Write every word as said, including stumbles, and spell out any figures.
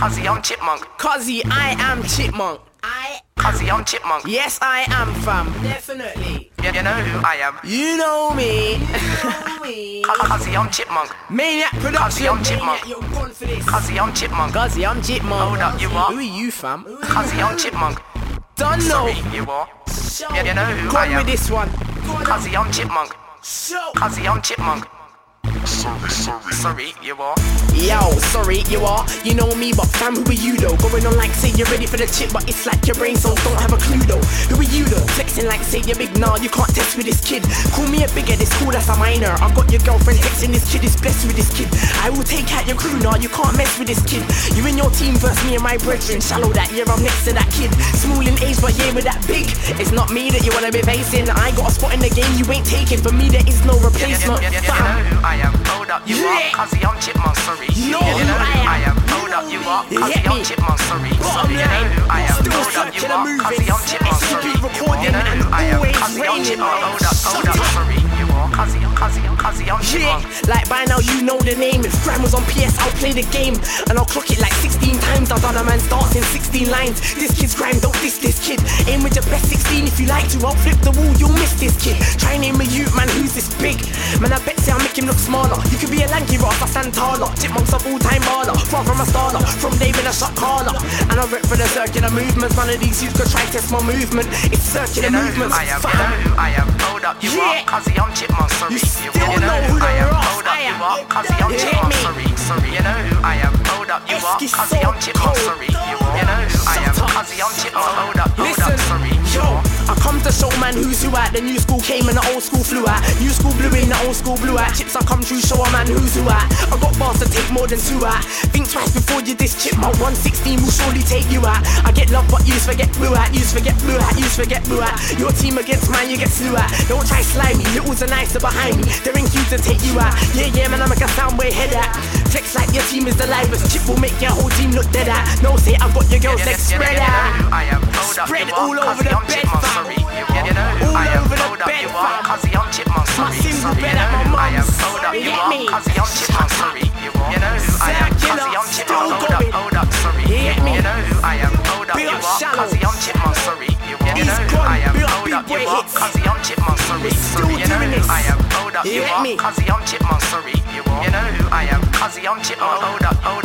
Cuzzy, I'm Chipmunk. Cuzzy, I am Chipmunk. I Cuzzy, I'm Chipmunk. Yes, I am, fam. Definitely. Yeah, you know who I am. You know me. You know me. Cuzzy, I'm Chipmunk. Maniac Production. Cuzzy, I'm Chipmunk. Maniac, you're gone for this. Cuzzy, I'm Chipmunk. Cuzzy, I'm Chipmunk. Hold up, you are. Who are you, fam? Cuzzy, I'm Chipmunk. Don't know. Sorry, you are. Yeah, you know who Go I on am. with this one. Cuzzy, I'm Chipmunk. So. Cuzzy, I'm Chipmunk. Sorry, sorry, sorry, you are. Yo, sorry, you are. You know me, but fam, who are you though? Going on like say you're ready for the chip, but it's like your brain cells don't have a clue though. Who are you though? Flexing like say you're big, nah, you can't test with this kid. Call me a bigger, this cool, that's a minor. I got your girlfriend texting this kid, is blessed with this kid. I will take out your crew, nah, you can't mess with this kid. You and your team versus me and my brethren. Shallow that year, I'm next to that kid. Small in age, but yeah, with that big. It's not me that you wanna be facing. I got a spot in the game you ain't taking. For me, there is no replacement. Yeah, yeah, yeah, yeah, you know who I am. Hold up, you are. Cuzzy, I'm Chipmunk, sorry. You know yeah, you know who who I I am. Hold up, you are. Cuzzy, Get I'm me. Chipmunk, sorry. Bottom Sorry, you know who I am. Still Hold up, you circular are. moving. Cuzzy, I'm Chipmunk, S C P sorry. recording You know and who I am. always Cuzzy, I'm raining. Chipmunk. Hold up, hold Shut up, up. sorry. You are. Cuzzy, Cuzzy, Cuzzy, I'm Yeah, Chipmunk. like by now you know the name. If Gram was on P S, I'll play the game and I'll clock it like sixteen times. I've done a man's dance in sixteen lines. This kid's grind, don't diss this kid. Aim with your best sixteen if you like to. I'll flip the wall, you'll miss this kid. Try name a youth, man, who's this big? Man, I bet say I'll make him look smaller. You could be a lanky rock, I stand taller. Chipmunks of all-time baller. Far from a starter, from David a shot caller. And I rip for the circular movements. None of these youths could try test my movement. It's circular You know who movements. I am. You know who I am. Hold up, you are. Yeah. Cuzzy, I'm Chipmunk, sorry. You still You know know who who I the am. Ross Hold up, I you am. are. Cuzzy, I'm You hear Chipmunk, me? sorry. Sorry, you know who I am. Hold up, you are. Esky Cuzzy, I'm so Chipmunk, cold. sorry. You are. You know who I am. Shut up. Cuzzy, I'm Chipmunk. Hold up, hold Listen, up, sorry. You yo, are. I come to show man who's who at. The new school came and the old school flew out. New school blew in, the old school blew out. Chips I come true, show a man who's who at. I got bars to take more than two out. Think twice before you diss chip. My one sixteen will surely take you out. I get love but yous forget blue out. Yous forget blue out, yous forget blue out. Your team against mine, you get slew out. Don't try slime me, littles are nicer behind me. They're in queue to take you out. Yeah, yeah, man, I make a sound way head out. Flex like your team is the livest. Chip will make your whole team look dead out. No, say I've got your girls, Yeah, let's yeah, spread yeah, out. you know who I am. Hold up, Spread you are. all over Cuzzy, the I'm bed, Chipmunk, fam. sorry. Yeah, you know who All I am. over the Hold up, bed, you are. fam. Cuzzy, I'm Chipmunk, My sorry. single Sorry, bed you at know my who I am. mum's. Hold up, You you get are. me? Cuzzy, I'm Chipmunk, sorry. You are. You know who I am. Circular, Cuzzy, I'm still Chipmunk. Hold up, going. hold up, sorry. You get me? You know who I am. Hold up, Big you up are. Shallow. Cuzzy, I'm Chipmunk, sorry. You are. You know He's who gone. I am. Big up Hold up, big you boy are. hits. Cuzzy, I'm Chipmunk, sorry. We're still Sorry, you know doing who this. I am. Hold up, You you get are. me? Cuzzy, I'm Chipmunk, sorry. You are. You know who I am. Cuzzy, I'm Chipmunk. Hold up, hold